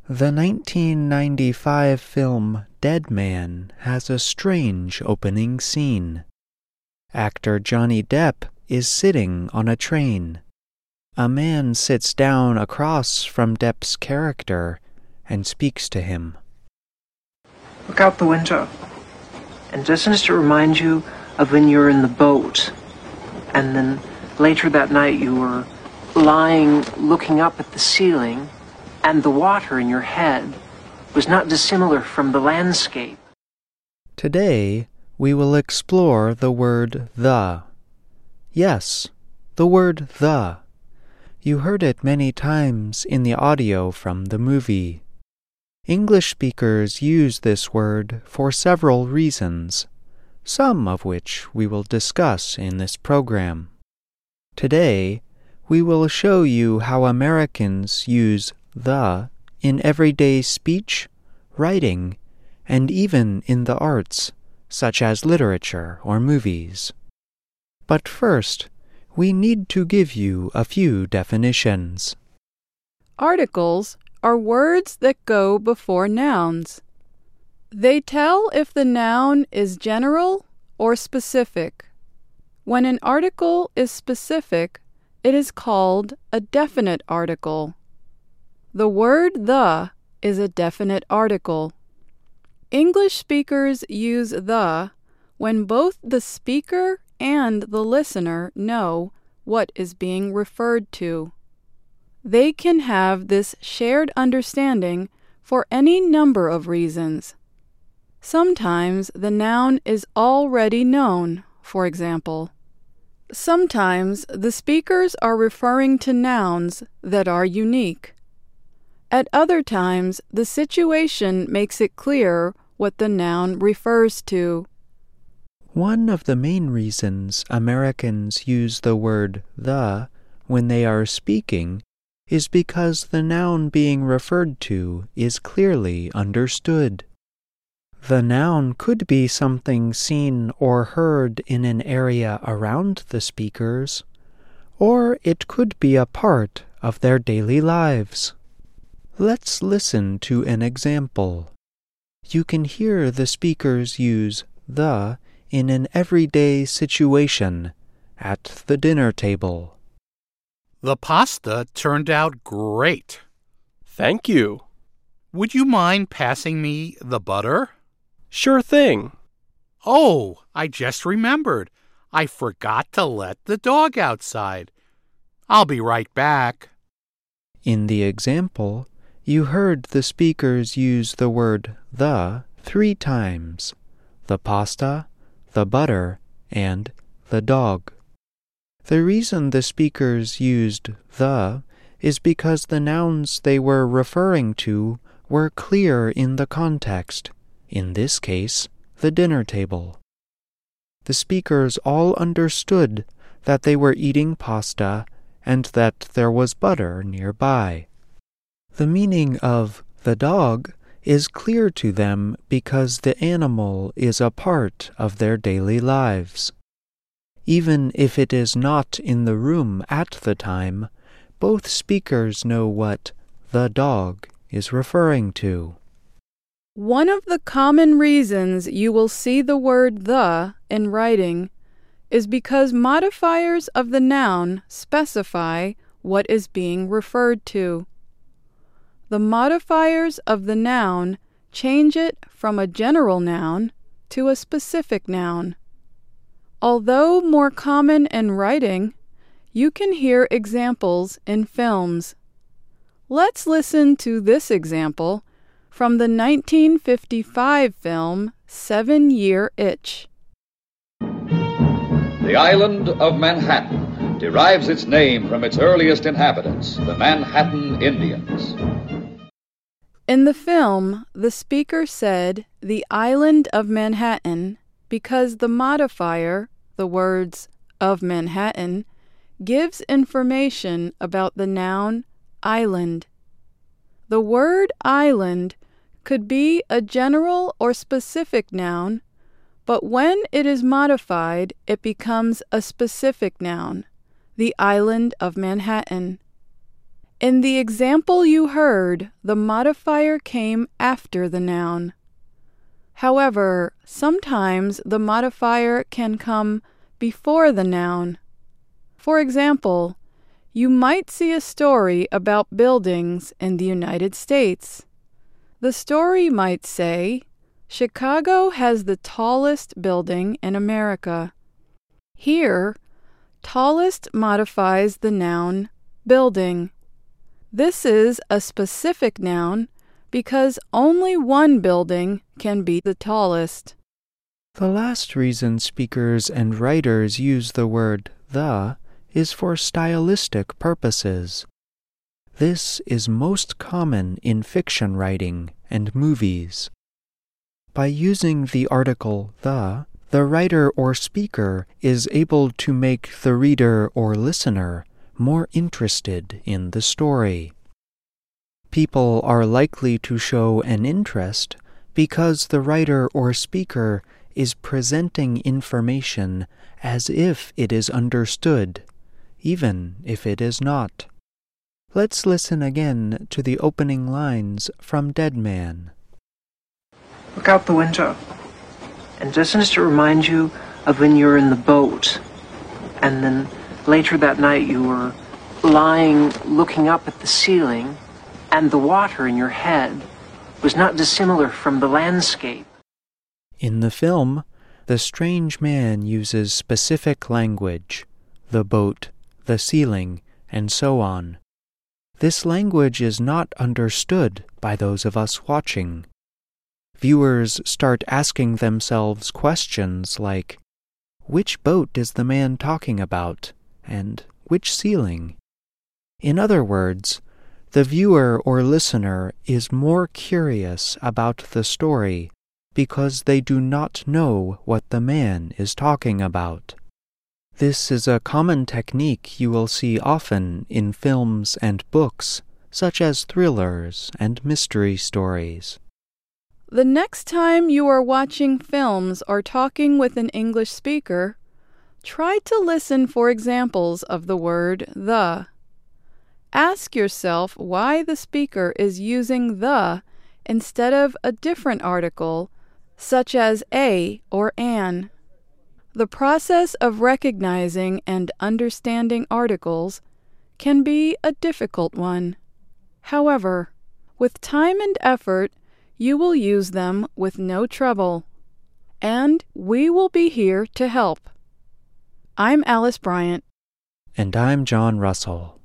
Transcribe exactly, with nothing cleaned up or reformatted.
The nineteen ninety-five film Dead Man has a strange opening scene. Actor Johnny Depp is sitting on a train. A man sits down across from Depp's character and speaks to him. Look out the window. And doesn't it remind you of when you were in the boat, and then later that night you were lying looking up at the ceiling, and the water in your head was not dissimilar from the landscape? Today, we will explore the word the. Yes, the word the. You heard it many times in the audio from the movie. English speakers use this word for several reasons, some of which we will discuss in this program. Today, we will show you how Americans use the in everyday speech, writing, and even in the arts, such as literature or movies. But first, we need to give you a few definitions. Articles are words that go before nouns. They tell if the noun is general or specific. When an article is specific, it is called a definite article. The word the is a definite article. English speakers use the when both the speaker and the listener know what is being referred to. They can have this shared understanding for any number of reasons. Sometimes the noun is already known, for example. Sometimes the speakers are referring to nouns that are unique. At other times, the situation makes it clear what the noun refers to. One of the main reasons Americans use the word the when they are speaking is because the noun being referred to is clearly understood. The noun could be something seen or heard in an area around the speakers, or it could be a part of their daily lives. Let's listen to an example. You can hear the speakers use the in an everyday situation at the dinner table. The pasta turned out great. Thank you. Would you mind passing me the butter? Sure thing. Oh, I just remembered. I forgot to let the dog outside. I'll be right back. In the example, you heard the speakers use the word the three times: the pasta, the butter, and the dog. The reason the speakers used the is because the nouns they were referring to were clear in the context, in this case, the dinner table. The speakers all understood that they were eating pasta and that there was butter nearby. The meaning of the dog is clear to them because the animal is a part of their daily lives. Even if it is not in the room at the time, both speakers know what the dog is referring to. One of the common reasons you will see the word the in writing is because modifiers of the noun specify what is being referred to. The modifiers of the noun change it from a general noun to a specific noun. Although more common in writing, you can hear examples in films. Let's listen to this example from the nineteen fifty-five film Seven Year Itch. The island of Manhattan derives its name from its earliest inhabitants, the Manhattan Indians. In the film, the speaker said the island of Manhattan because the modifier, the words of Manhattan, gives information about the noun island. The word island could be a general or specific noun, but when it is modified, it becomes a specific noun, the island of Manhattan. In the example you heard, the modifier came after the noun. However, sometimes the modifier can come before the noun. For example, you might see a story about buildings in the United States. The story might say, Chicago has the tallest building in America. Here, tallest modifies the noun building. This is a specific noun because only one building can be the tallest. The last reason speakers and writers use the word the is for stylistic purposes. This is most common in fiction writing and movies. By using the article the, the writer or speaker is able to make the reader or listener more interested in the story. People are likely to show an interest because the writer or speaker is presenting information as if it is understood, even if it is not. Let's listen again to the opening lines from Dead Man. Look out the window. And just as to remind you of when you were in the boat, and then later that night you were lying looking up at the ceiling, and the water in your head was not dissimilar from the landscape. In the film, the strange man uses specific language, the boat, the ceiling, and so on. This language is not understood by those of us watching. Viewers start asking themselves questions like, which boat is the man talking about, and which ceiling? In other words, the viewer or listener is more curious about the story because they do not know what the man is talking about. This is a common technique you will see often in films and books, such as thrillers and mystery stories. The next time you are watching films or talking with an English speaker, try to listen for examples of the word the. Ask yourself why the speaker is using the instead of a different article, such as a or an. The process of recognizing and understanding articles can be a difficult one. However, with time and effort, you will use them with no trouble, and we will be here to help. I'm Alice Bryant. And I'm John Russell.